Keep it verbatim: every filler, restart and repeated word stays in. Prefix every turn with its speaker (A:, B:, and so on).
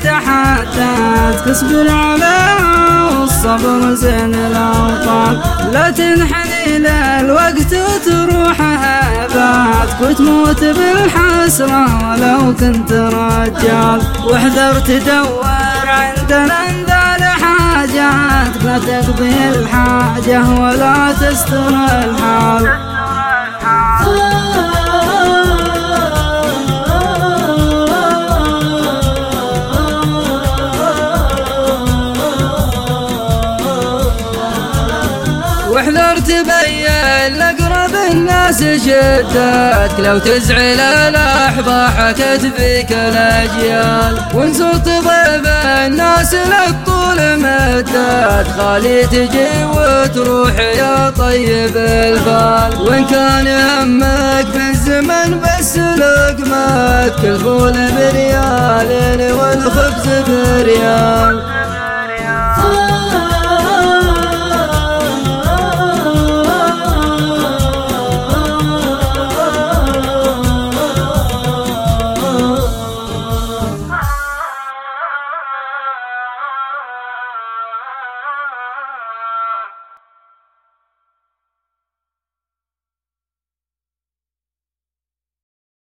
A: التحديات اصبر عليها والصبر زين الأوطان. لا تنحني للوقت وتروح هباتك وتموت بالحسرة ولو كنت رجال. واحذر تدور عندنا انذال حاجاتك، لا تقضي الحاجة ولا تستر الحال. واحذر تبين لأقرب الناس شدتك، لو تزعل الأحباح كتفيك الأجيال. وانصر تضيف الناس لك طول مدت، خالي تجي وتروح يا طيب البال. وإن كان همك في الزمن بس لقمك، الفول بريال والخبز بريال.